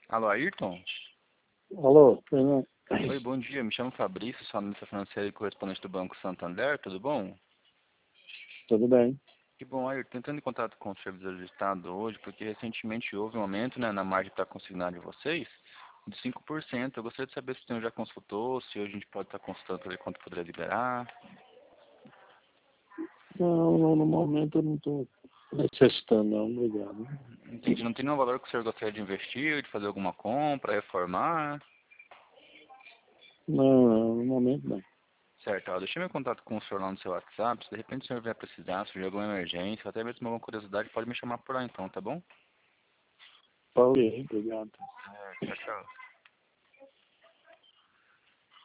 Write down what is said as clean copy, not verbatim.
Alô, Ayrton? Alô, Fernando. Oi, bom dia. Me chamo Fabrício, sou analista financeiro e correspondente do Banco Santander. Tudo bom? Tudo bem? Que bom, Ayrton. Entrando em contato com o servidor de Estado hoje, porque recentemente houve um aumento, né, na margem para consignado de vocês de 5%. Eu gostaria de saber se o senhor já consultou, se hoje a gente pode estar consultando para ver quanto poderia liberar. Não, no momento eu não estou necessitando, não. Obrigado. Entendi. Não tem nenhum valor que o senhor gostaria de investir, de fazer alguma compra, reformar? Não, no momento não. Certo, ó, deixei meu contato com o senhor lá no seu WhatsApp. Se de repente o senhor vier precisar, se surgir alguma emergência, ou até mesmo alguma curiosidade, pode me chamar por lá então, tá bom? Ok, obrigado. Tchau, tchau.